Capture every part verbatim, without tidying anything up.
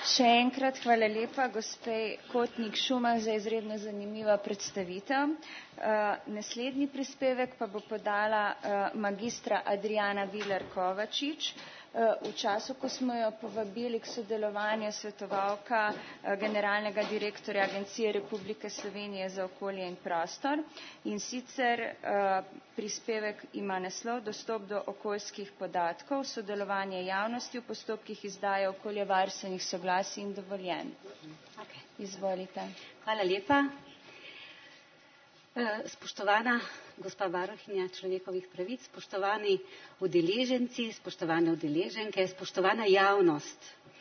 Še enkrat hvala lepa gospe Kotnik Šumah za izredno zanimivo predstavitev. Naslednji prispevek pa bo podala magistra Adriana Viler Kovačič. V času, ko smo jo povabili k sodelovanju, svetovalka generalnega direktorja Agencije Republike Slovenije za okolje in prostor. In sicer prispevek ima naslov Dostop do okoljskih podatkov, sodelovanje javnosti v postopkih izdaje okoljevarstvenih soglasij in dovoljenj. Okay. Izvolite. Hvala lepa. Spoštovana gospa varuhinja človekovih pravic, spoštovani udeleženci, spoštovane udeleženke, spoštovana javnost.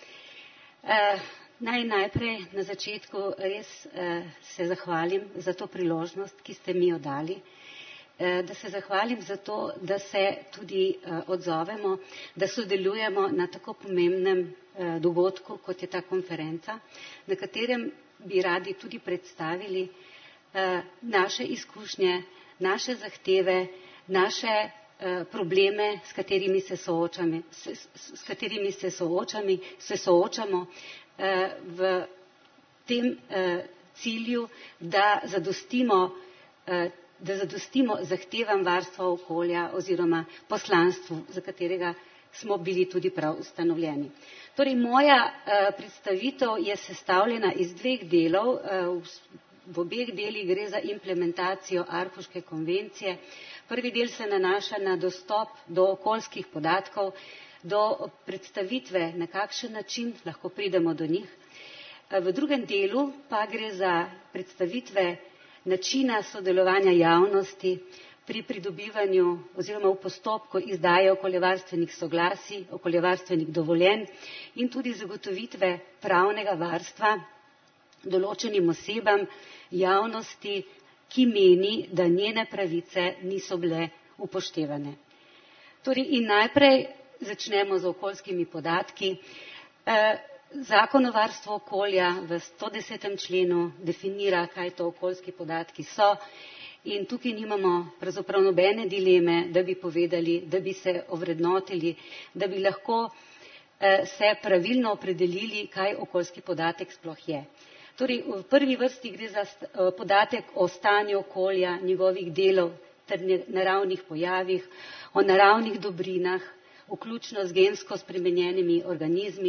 Naj najprej na začetku res se zahvalim za to priložnost, ki ste mi jo dali, da se zahvalim za to, da se tudi odzovemo, da sodelujemo na tako pomembnem dogodku, kot je ta konferenca, na katerem bi radi tudi predstavili naše izkušnje, naše zahteve, naše probleme, s katerimi se soočamo, s katerimi se soočamo, se soočamo v tem cilju, da zadostimo, da zadostimo zahtevam varstva okolja oziroma poslanstvu, za katerega smo bili tudi prav ustanovljeni. Torej, moja predstavitev je sestavljena iz dveh delov. V obeh delih gre za implementacijo Aarhuške konvencije. Prvi del se nanaša na dostop do okoljskih podatkov, do predstavitve, na kakšen način lahko pridemo do njih. V drugem delu pa gre za predstavitve načina sodelovanja javnosti pri pridobivanju oziroma v postopku izdaje okoljevarstvenih soglasij, okoljevarstvenih dovoljenj in tudi zagotovitve pravnega varstva določenim osebam, javnosti, ki meni, da njene pravice niso bile upoštevane. Torej, in najprej začnemo z okoljskimi podatki. Zakon o varstvu okolja v sto desetem členu definira, kaj to okoljski podatki so, in tukaj nimamo pravzaprav nobene dileme, da bi povedali, da bi se ovrednotili, da bi lahko se pravilno opredelili, kaj okoljski podatek sploh je. Torej, v prvi vrsti gre za podatek o stanju okolja, njegovih delov ter naravnih pojavih, o naravnih dobrinah, vključno z gensko spremenjenimi organizmi.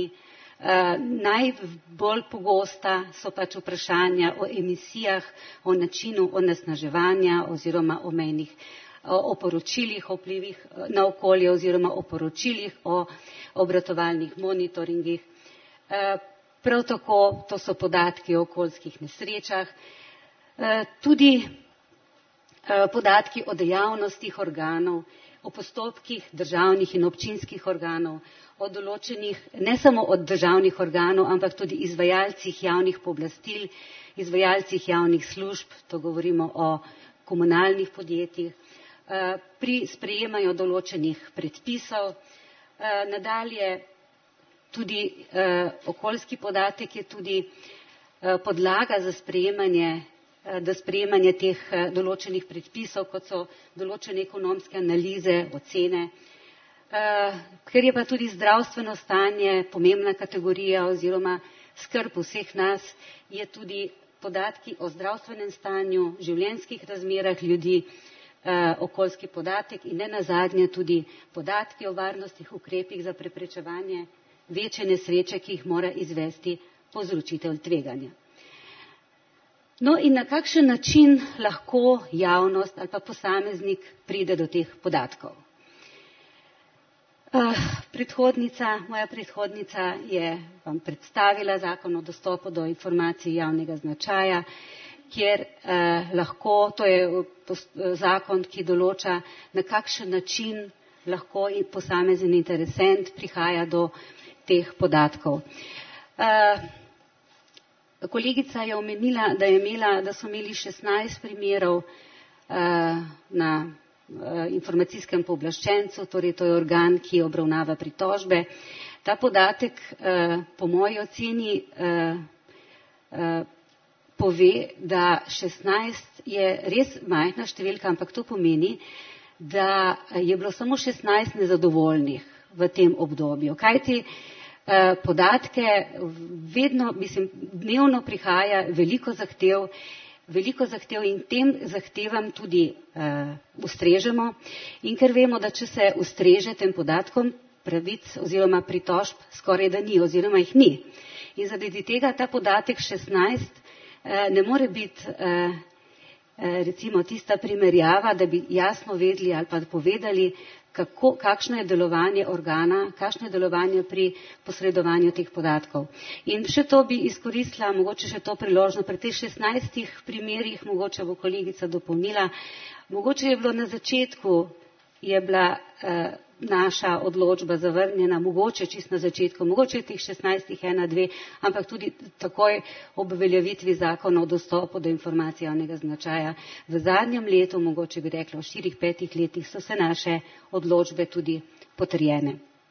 Najbolj pogosta so pač vprašanja o emisijah, o načinu onesnaževanja oziroma o mejnih, o poročilih o vplivih na okolje oziroma o poročilih o obratovalnih monitoringih. Prav tako to so podatki o okoljskih nesrečah, tudi podatki o dejavnostih organov, o postopkih državnih in občinskih organov, o določenih, ne samo od državnih organov, ampak tudi izvajalcih javnih pooblastil, izvajalcih javnih služb, to govorimo o komunalnih podjetjih, pri sprejemanju določenih predpisov. Nadalje tudi okoljski podatek je tudi podlaga za sprejemanje, da sprejemanje teh določenih predpisov, kot so določene ekonomske analize, ocene. Ker je pa tudi zdravstveno stanje pomembna kategorija oziroma skrb vseh nas, je tudi podatki o zdravstvenem stanju, življenjskih razmerah ljudi, okoljski podatek in ne nazadnje tudi podatki o varnostnih ukrepih za preprečevanje večje nesreče, ki jih mora izvesti povzročitelj tveganja. No in na kakšen način lahko javnost ali pa posameznik pride do teh podatkov? Predhodnica, moja predhodnica je vam predstavila zakon o dostopu do informacij javnega značaja, kjer eh, lahko, to je zakon, ki določa, na kakšen način lahko posamezen interesent prihaja do teh podatkov. Uh, kolegica je omenila, da, je imela, da so imeli šestnajst primerov uh, na uh, informacijskem pooblaščencu, torej to je organ, ki obravnava pritožbe. Ta podatek uh, po moji oceni uh, uh, pove, da šestnajst je res majhna številka, ampak to pomeni, da je bilo samo šestnajst nezadovoljnih v tem obdobju. Kajti podatke, vedno, mislim, dnevno prihaja veliko zahtev, veliko zahtev in tem zahtevam tudi uh, ustrežemo. In ker vemo, da če se ustreže tem podatkom, pravic oziroma pritožb skoraj da ni oziroma jih ni. In zaradi tega ta podatek šestnajst uh, ne more biti uh, recimo tista primerjava, da bi jasno vedeli ali pa povedali, kako, kakšno je delovanje organa, kakšno je delovanje pri posredovanju teh podatkov. In še to bi izkoristila, mogoče še to priložno, pri teh šestnajstih primerih, mogoče bo kolegica dopolnila, mogoče je bilo na začetku, je bila eh, naša odločba zavrnjena, mogoče čist na začetku, mogoče teh šestnajstih ena, dve, ampak tudi takoj ob uveljavitvi zakona o dostopu do informacij javnega značaja. V zadnjem letu, mogoče bi rekla v štirih, petih letih, so se naše odločbe tudi potrjene.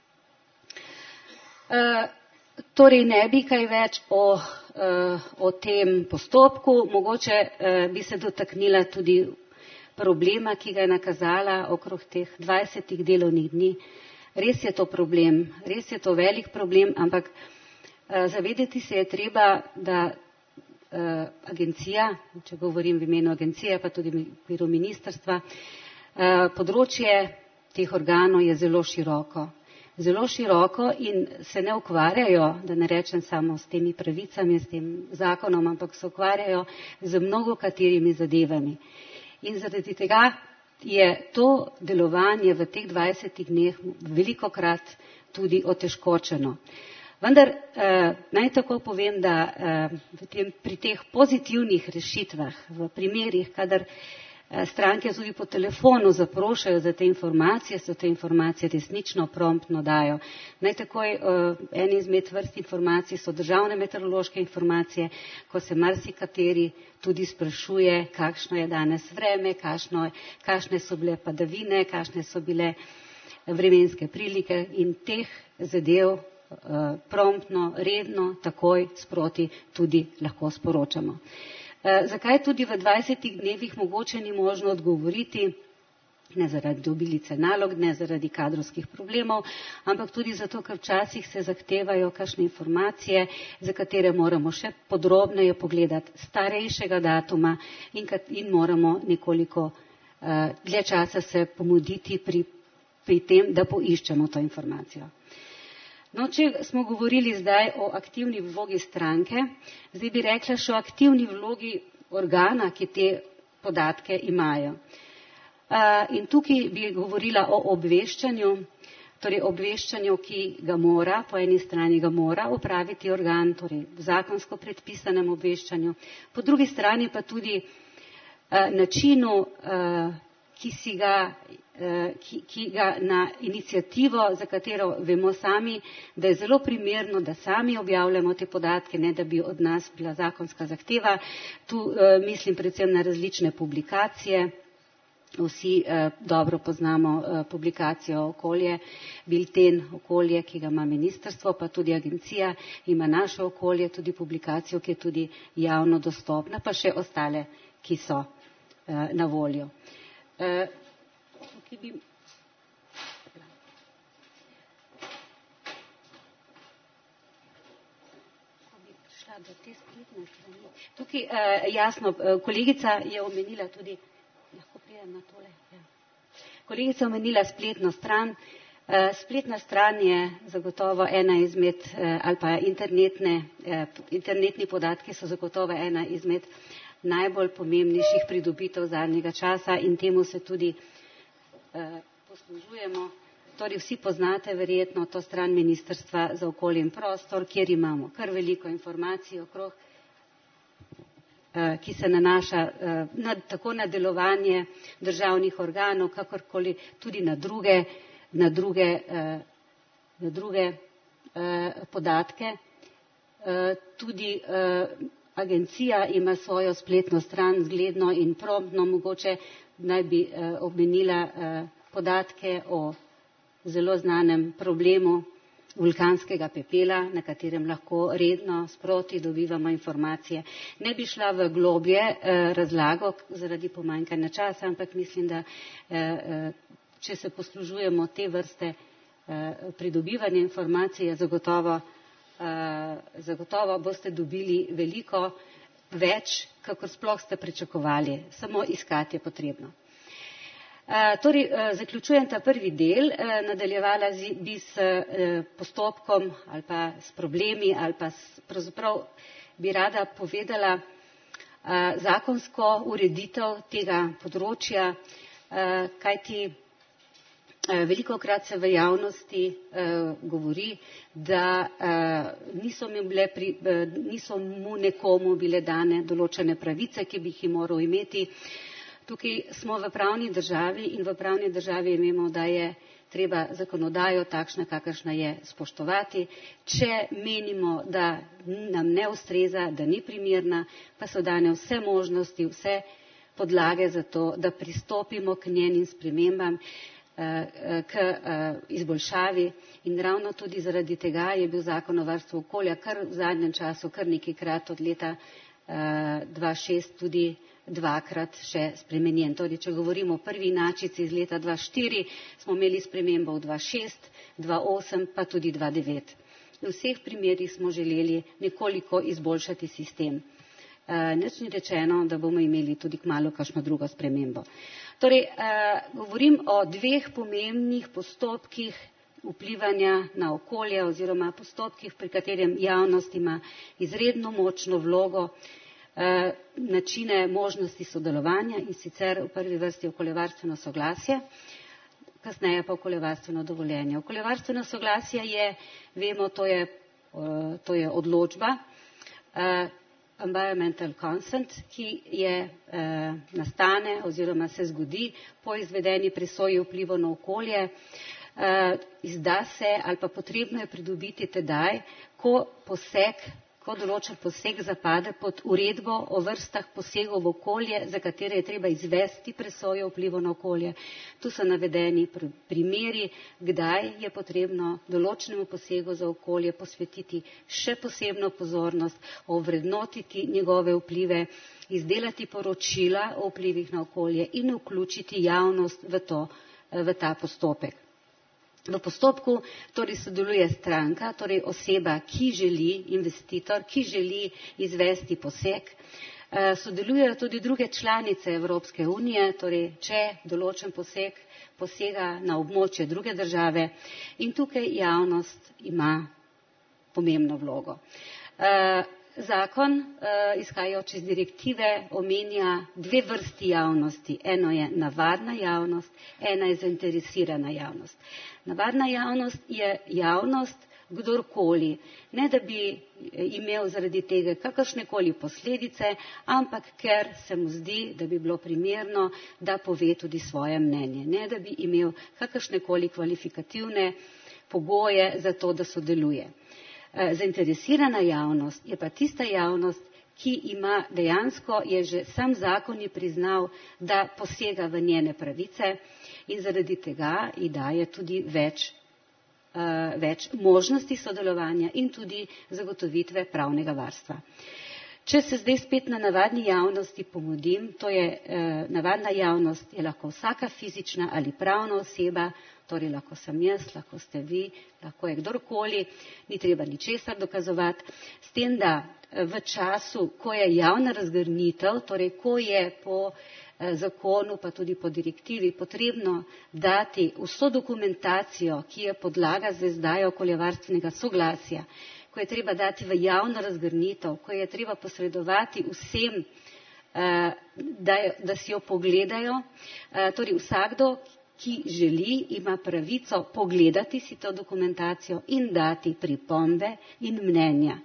E, torej ne bi kaj več o, e, o tem postopku, mogoče e, bi se dotaknila tudi problema, ki ga je nakazala okrog teh dvajsetih delovnih dni. Res je to problem, res je to velik problem, ampak uh, zavedati se je treba, da uh, agencija, če govorim v imenu agencije, pa tudi v okviru ministrstva, uh, področje teh organov je zelo široko. Zelo široko in se ne ukvarjajo, da ne rečem samo s temi pravicami, s tem zakonom, ampak se ukvarjajo z mnogo katerimi zadevami. In zaradi tega je to delovanje v teh dvajsetih dneh velikokrat tudi otežkočeno. Vendar eh, naj tako povem, da eh, v tem, pri teh pozitivnih rešitvah, v primerih, kadar eh, stranke tudi po telefonu zaprošajo za te informacije, so te informacije resnično promptno dajo. Naj takoj eh, en izmed vrst informacij so državne meteorološke informacije, ko se marsikateri tudi sprašuje, kakšno je danes vreme, kakšno, kakšne so bile padavine, kakšne so bile vremenske prilike in teh zadev eh, promptno, redno, takoj sproti tudi lahko sporočamo. Eh, zakaj tudi v dvajsetih dnevih mogoče ni možno odgovoriti? Ne zaradi dobilice nalog, ne zaradi kadrovskih problemov, ampak tudi zato, ker včasih se zahtevajo kakšne informacije, za katere moramo še podrobneje pogledati starejšega datuma in, in moramo nekoliko uh, dlje časa se pomuditi pri, pri tem, da poiščemo to informacijo. No, če smo govorili zdaj o aktivni vlogi stranke, zdaj bi rekla še o aktivni vlogi organa, ki te podatke imajo. Uh, in tukaj bi govorila o obveščanju, torej obveščanju, ki ga mora, po eni strani ga mora opraviti organ, torej zakonsko predpisanem obveščanju, po drugi strani pa tudi uh, načinu, uh, ki, si ga, uh, ki, ki ga na iniciativo, za katero vemo sami, da je zelo primerno, da sami objavljamo te podatke, ne da bi od nas bila zakonska zahteva. Tu uh, mislim predvsem na različne publikacije. Vsi eh, dobro poznamo eh, publikacijo Okolje, bilten Okolje, ki ga ima ministrstvo, pa tudi agencija ima naše Okolje, tudi publikacijo, ki je tudi javno dostopna, pa še ostale, ki so eh, na voljo. Eh, tukaj bi... Tukaj eh, jasno, kolegica je omenila tudi Na tole, ja. Kolegica omenila spletno stran. E, spletna stran je zagotovo ena izmed, e, ali pa internetne, e, internetni podatki so zagotovo ena izmed najbolj pomembnejših pridobitev zadnjega časa in temu se tudi e, poslužujemo. Torej vsi poznate verjetno to stran Ministrstva za okolje in prostor, kjer imamo kar veliko informacij okrog, ki se nanaša na, tako na delovanje državnih organov, kakorkoli tudi na druge, na druge, na druge podatke. Tudi agencija ima svojo spletno stran zgledno in promptno, mogoče naj bi omenila podatke o zelo znanem problemu vulkanskega pepela, na katerem lahko redno sproti dobivamo informacije. Ne bi šla v globje eh, razlago zaradi pomanjkanja časa, ampak mislim, da eh, če se poslužujemo te vrste eh, pridobivanja informacij, je zagotovo zagotovo boste dobili veliko več, kakor sploh ste pričakovali. Samo iskati je potrebno. Torej, zaključujem ta prvi del, nadaljevala bi s postopkom ali pa s problemi ali pa s, pravzaprav bi rada povedala zakonsko ureditev tega področja, kajti velikokrat se v javnosti govori, da niso mu, bile pri, niso mu nekomu bile dane določene pravice, ki bi jih moral imeti. Tukaj smo v pravni državi in v pravni državi vemo, da je treba zakonodajo takšna, kakršna je, spoštovati. Če menimo, da nam ne ustreza, da ni primerna, pa so dane vse možnosti, vse podlage za to, da pristopimo k njenim spremembam, k izboljšavi. In ravno tudi zaradi tega je bil zakon o varstvu okolja kar v zadnjem času, kar nekajkrat od leta dva šest tudi dvakrat še spremenjen. Torej, če govorimo o prvi inačici iz leta dva štiri, smo imeli spremembo v dva šest, dva osem, pa tudi dva devet. V vseh primerih smo želeli nekoliko izboljšati sistem. Nič ni rečeno, da bomo imeli tudi kmalu kakšno drugo spremembo. Torej, govorim o dveh pomembnih postopkih vplivanja na okolje oziroma postopkih, pri katerem javnost ima izredno močno vlogo, načine možnosti sodelovanja, in sicer v prvi vrsti okoljevarstveno soglasje, kasneje pa okoljevarstveno dovoljenje. Okoljevarstveno soglasje je, vemo, to je, to je odločba, environmental consent, ki je, nastane oziroma se zgodi po izvedeni presoji vplivov na okolje, izda se ali pa potrebno je pridobiti tedaj, ko poseg ko določen poseg zapade pod uredbo o vrstah posegov v okolje, za katere je treba izvesti presojo vplivov na okolje. Tu so navedeni primeri, kdaj je potrebno določenemu posegu za okolje posvetiti še posebno pozornost, ovrednotiti njegove vplive, izdelati poročila o vplivih na okolje in vključiti javnost v, to, v ta postopek. V postopku torej sodeluje stranka, torej oseba, ki želi, investitor, ki želi izvesti poseg. Sodelujejo tudi druge članice Evropske unije, torej če določen poseg posega na območje druge države, in tukaj javnost ima pomembno vlogo. Zakon, izhajajoč iz direktive, omenja dve vrsti javnosti. Eno je navadna javnost, ena je zainteresirana javnost. Navadna javnost je javnost, kdorkoli, ne da bi imel zaradi tega kakršnekoli posledice, ampak ker se mu zdi, da bi bilo primerno, da pove tudi svoje mnenje, ne da bi imel kakršnekoli kvalifikativne pogoje za to, da sodeluje. Zainteresirana javnost je pa tista javnost, ki ima dejansko, je že sam zakon je priznal, da posega v njene pravice in zaradi tega ji daje tudi več, uh, več možnosti sodelovanja in tudi zagotovitve pravnega varstva. Če se zdaj spet na navadni javnosti pomodim, to je eh, navadna javnost je lahko vsaka fizična ali pravna oseba, torej lahko sem jaz, lahko ste vi, lahko je kdorkoli, ni treba ničesar dokazovati, s tem, da v času, ko je javna razgrnitev, torej ko je po eh, zakonu pa tudi po direktivi potrebno dati vso dokumentacijo, ki je podlaga za izdajo okoljevarstvenega soglasja, ko je treba dati v javno razgrnitev, ko je treba posredovati vsem, da, da si jo pogledajo. Torej vsakdo, ki želi, ima pravico pogledati si to dokumentacijo in dati pripombe in mnenja.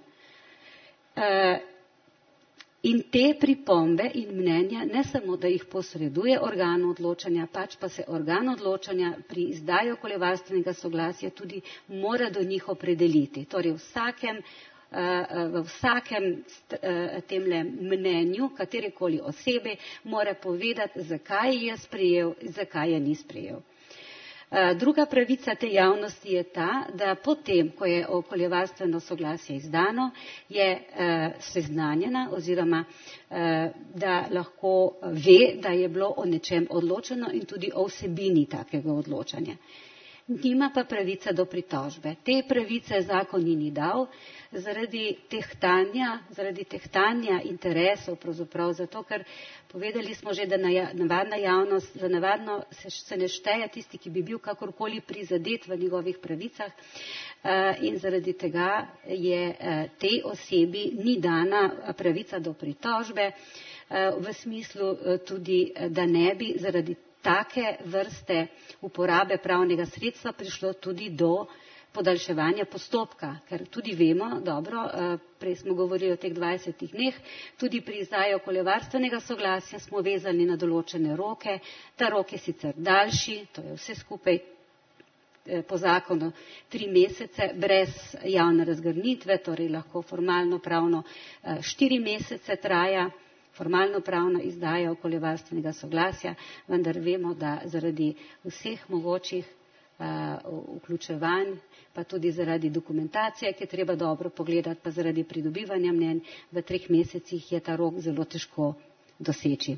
In te pripombe in mnenja ne samo, da jih posreduje organ odločanja, pač pa se organ odločanja pri izdaji okoljevarstvenega soglasja tudi mora do njih opredeliti. Torej v vsakem, v vsakem temle mnenju katerekoli osebe mora povedati, zakaj je sprejel, zakaj je ni sprejel. Druga pravica te javnosti je ta, da potem, ko je okoljevarstveno soglasje izdano, je seznanjena oziroma da lahko ve, da je bilo o nečem odločeno in tudi o vsebini takega odločanja. nima pa pravice do pritožbe. Te pravice zakon ni dal zaradi tehtanja, zaradi tehtanja interesov, pravzaprav zato, ker povedali smo že, da navadna javnost, za navadno se, se ne šteje tisti, ki bi bil kakorkoli prizadet v njegovih pravicah, in zaradi tega je tej osebi ni dana pravica do pritožbe, v smislu tudi, da ne bi zaradi take vrste uporabe pravnega sredstva prišlo tudi do podaljševanja postopka, ker tudi vemo, dobro, prej smo govorili o teh dvajsetih dneh, tudi pri izdaji okoljevarstvenega soglasja smo vezani na določene roke, ta rok je sicer daljši, to je vse skupaj po zakonu tri mesece brez javne razgrnitve, torej lahko formalno pravno štiri mesece traja, formalno pravna izdaja okoljevarstvenega soglasja, vendar vemo, da zaradi vseh mogočih uh, vključevanj, pa tudi zaradi dokumentacije, ki je treba dobro pogledati, pa zaradi pridobivanja mnenj, v treh mesecih je ta rok zelo težko doseči.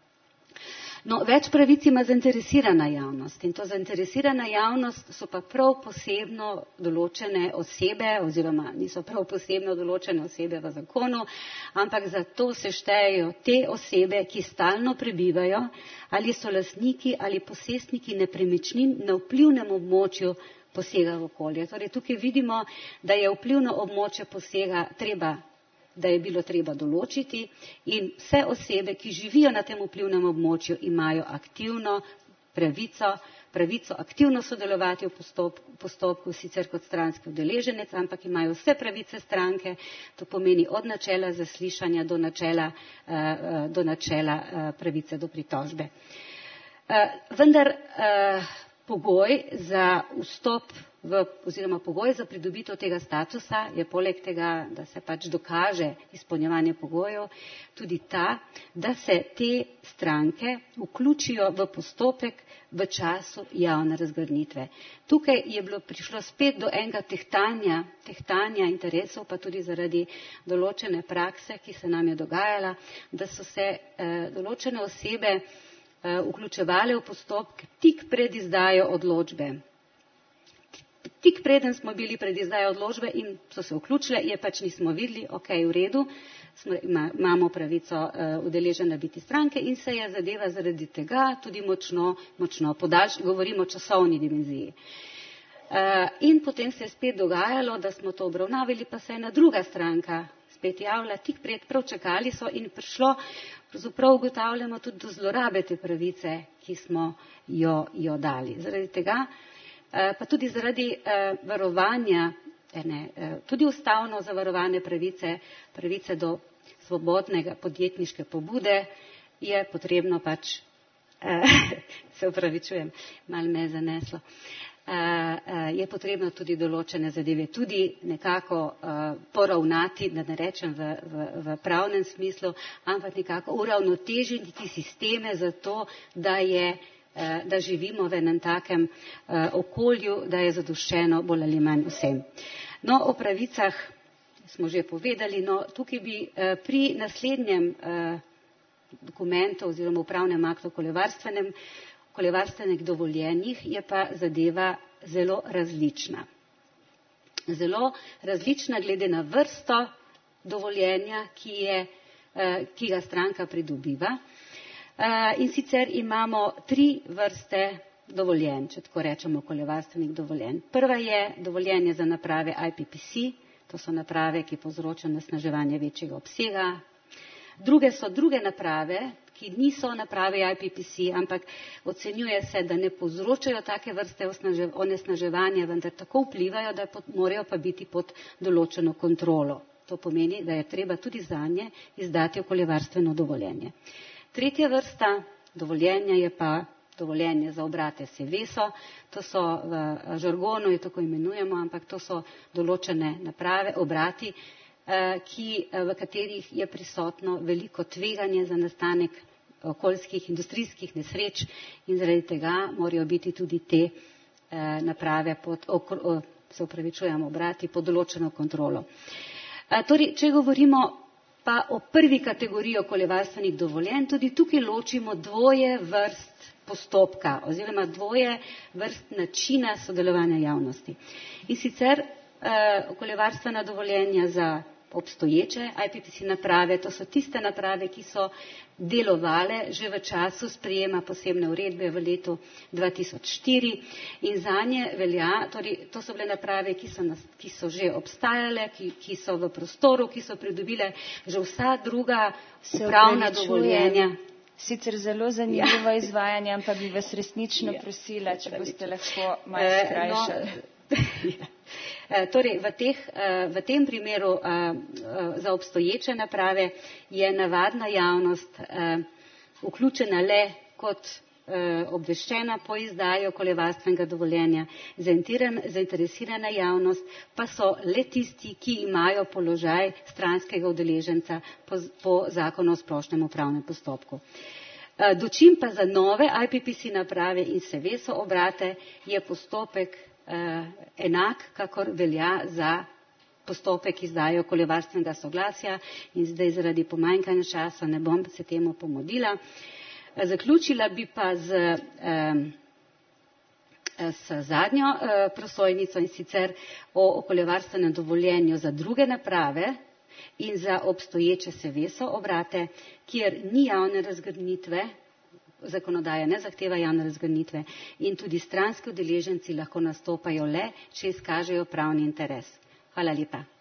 No, več pravic ima zainteresirana javnost in to zainteresirana javnost so pa prav posebno določene osebe oziroma niso prav posebno določene osebe v zakonu, ampak zato se štejejo te osebe, ki stalno prebivajo ali so lastniki ali posestniki nepremičnin na vplivnem območju posega v okolje. Torej tukaj vidimo, da je vplivno območje posega treba da je bilo treba določiti in vse osebe, ki živijo na tem vplivnem območju, imajo aktivno pravico, pravico aktivno sodelovati v postopku, postopku sicer kot stranski udeleženec, ampak imajo vse pravice stranke, to pomeni od načela zaslišanja do načela, do načela pravice do pritožbe. Vendar pogoj za vstop v, oziroma pogoj za pridobitev tega statusa je poleg tega, da se pač dokaže izpolnjevanje pogojev, tudi ta, da se te stranke vključijo v postopek v času javne razgrnitve. Tukaj je bilo prišlo spet do enega tehtanja, tehtanja interesov, pa tudi zaradi določene prakse, ki se nam je dogajala, da so se eh, določene osebe eh, vključevale v postopek tik pred izdajo odločbe. Tik preden smo bili pred izdajo odločbe in so se vključile, je pač nismo videli, ok, v redu, smo, ima, imamo pravico uh, udeležene biti stranke in se je zadeva zaradi tega tudi močno, močno podaljšala, govorimo o časovni dimenziji. Uh, in potem se je spet dogajalo, da smo to obravnavali, pa se je ena druga stranka spet javila, tik pred, prav čakali so in prišlo, pravzaprav ugotavljamo tudi do zlorabe te pravice, ki smo jo, jo dali. Zaradi tega pa tudi zaradi eh, varovanja, ene, eh, tudi ustavno zavarovane pravice, pravice do svobodnega podjetniške pobude, je potrebno pač, eh, se upravičujem, malo me je zaneslo, eh, eh, je potrebno tudi določene zadeve tudi nekako eh, poravnati, da ne rečem v, v, v pravnem smislu, ampak nekako uravnotežiti sisteme za to, da je da živimo v enem takem uh, okolju, da je zadoščeno bolj ali manj vsem. No, o pravicah smo že povedali, no, tukaj bi uh, pri naslednjem uh, dokumentu oziroma upravnem aktu okoljevarstvenem, okoljevarstvenih dovoljenjih je pa zadeva zelo različna. Zelo različna glede na vrsto dovoljenja, ki, je, uh, ki ga stranka pridobiva. Uh, in sicer imamo tri vrste dovoljenj, če tako rečemo, okoljevarstvenih dovoljenj. Prva je dovoljenje za naprave I P P C, to so naprave, ki povzročajo onesnaževanje večjega obsega. Druge so druge naprave, ki niso naprave I P P C, ampak ocenjuje se, da ne povzročajo take vrste onesnaževanja, vendar tako vplivajo, da morajo pa biti pod določeno kontrolo. To pomeni, da je treba tudi zanje izdati okoljevarstveno dovoljenje. Tretja vrsta dovoljenja je pa dovoljenje za obrate seveso, to so v žargonu, jo tako imenujemo, ampak to so določene naprave, obrati, ki, v katerih je prisotno veliko tveganje za nastanek okoljskih, industrijskih nesreč in zaradi tega morajo biti tudi te naprave pod, se upravičujemo, obrati pod določeno kontrolo. Torej, če govorimo pa o prvi kategoriji okoljevarstvenih dovoljenj, tudi tukaj ločimo dvoje vrst postopka oziroma dvoje vrst načina sodelovanja javnosti. In sicer uh, okoljevarstvena dovoljenja za obstoječe I P P C naprave, to so tiste naprave, ki so delovale že v času sprejema posebne uredbe v letu dva tisoč štiri in zanje velja, torej to so bile naprave, ki so, nas, ki so že obstajale, ki, ki so v prostoru, ki so pridobile že vsa druga upravna dovoljenja. Sicer zelo zanimivo ja. izvajanje, ampak bi vas resnično ja. prosila, če boste lahko malo skrajšali. No, torej, v, teh, v tem primeru za obstoječe naprave je navadna javnost vključena le kot obveščena po izdaji okoljevarstvenega dovoljenja. Zainteresirana javnost pa so le tisti, ki imajo položaj stranskega udeleženca po, po zakonu o splošnem upravnem postopku. Dočim pa za nove I P P C naprave in seveso obrate je postopek enak, kakor velja za postopek izdaje okoljevarstvenega soglasja in zdaj zaradi pomanjkanja časa ne bom se temu pomodila. Zaključila bi pa z, s zadnjo prosojnico in sicer o okoljevarstvenem dovoljenju za druge naprave in za obstoječe seveso obrate, kjer ni javne razgrnitve, zakonodaja ne zahteva javne razgrnitve in tudi stranski udeleženci lahko nastopajo le, če izkažejo pravni interes. Hvala lepa.